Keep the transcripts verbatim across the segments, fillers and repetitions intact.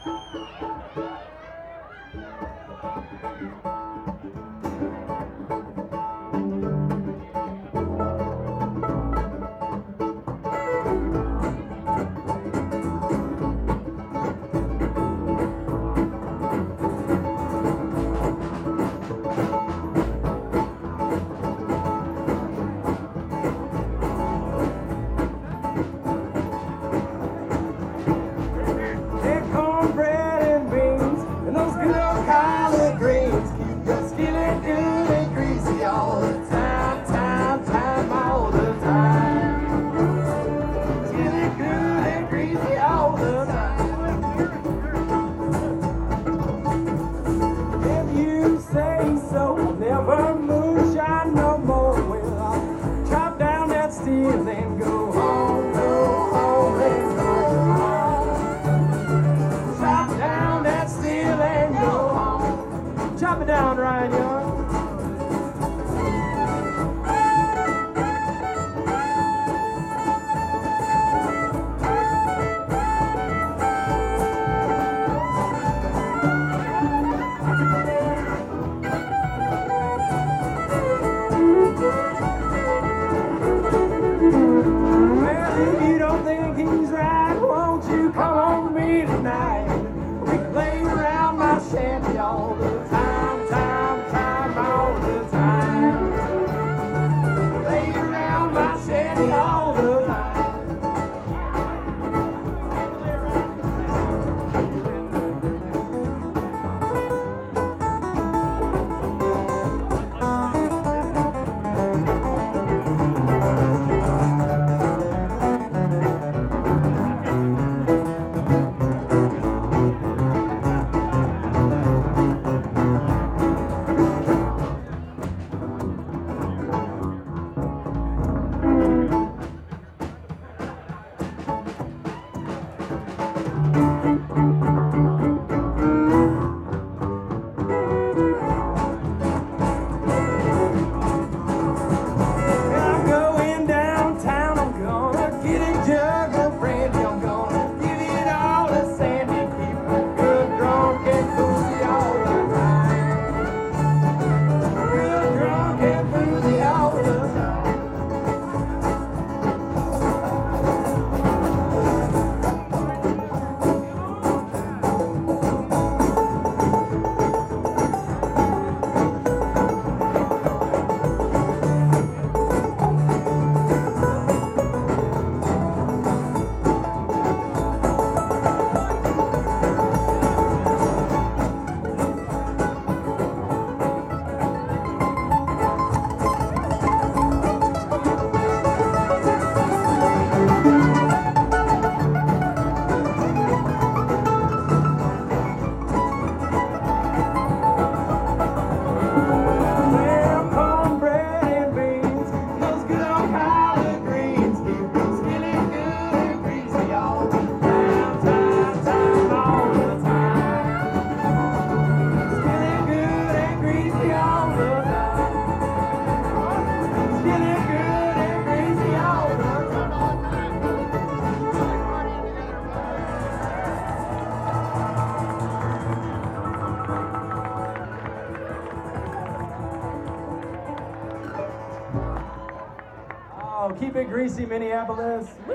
Keep it greasy, Minneapolis. Woo!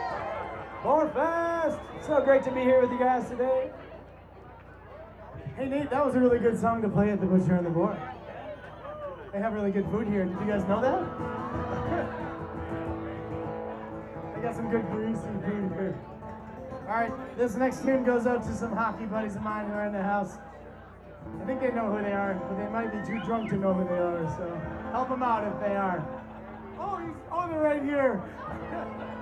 Born Fest! So great to be here with you guys today. Hey Nate, that was a really good song to play at the Butcher and the Boar. They have really good food here. Did you guys know that? They got some good greasy food here. All right, this next tune goes out to some hockey buddies of mine who are in the house. I think they know who they are, but they might be too drunk to know who they are, so help them out if they are. Oh, he's, oh, they're right here.